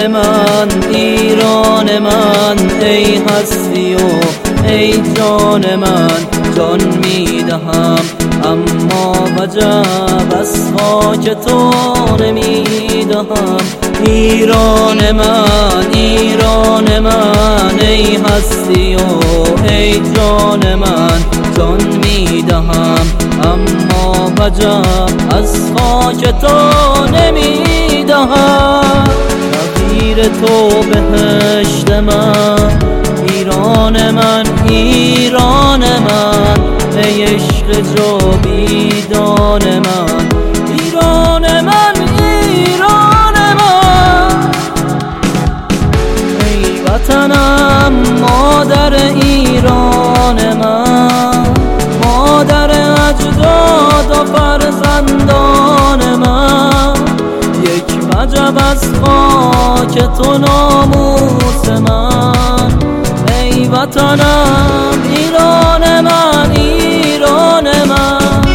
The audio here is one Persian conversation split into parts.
من ایران من، ای هستی و ای جان من. جان میدهم اما وجب از خاک تو نمیدهم. ایران من ایران من، ای هستی و ای جان من. جان میدهم اما وجب از خاک تو نمیدهم. شبیر تو بهشت من، ایران من ایران من، ای عشق جاویدان من. ایران من ایران من، ای وطنم مادر ایران من، مادر اجداد و فرزندان من. یک وجب از خاک تو ناموس من، ای وطنم ایران من ایران من.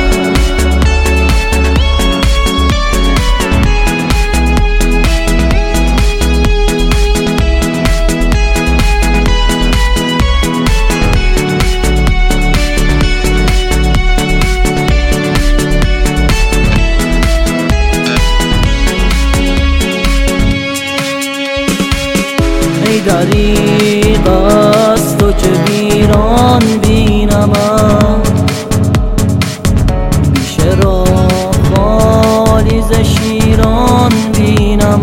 ای دریغ از تو که ویران بینم، بیشه را خالی ز شیران بینم.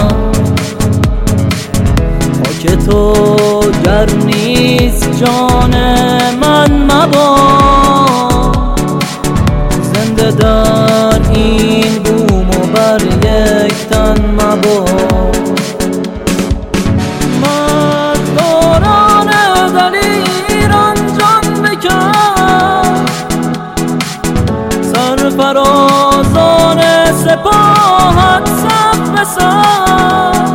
خاک تو گر نیست جان من مباد، زنده در این بوم و بر یک تن مباد. فرازان سپاهت صف به صف،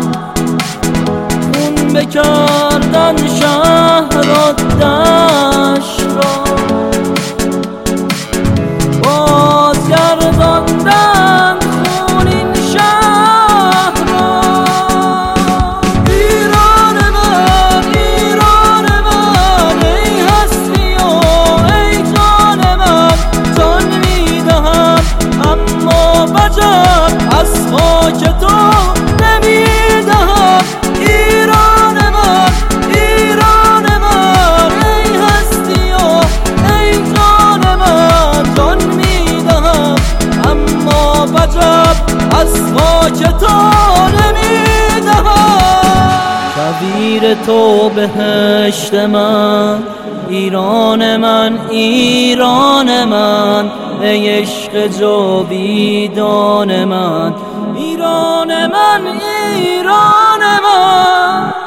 خون بکردن شهر و دشت را، بازگرداندن خونین شهر را. ایران من ایران من، ای هستی و ای جان من. جان اما وجب از خاک تو نمیدهم. ایران من ایران من، ای هستی و ای جان من. جان میدهم اما وجب از خاک تو نمیدهم. شبیر تو بهشت من، ایران من ایران من، ای عشق جاویدان من. ایران من ایران من.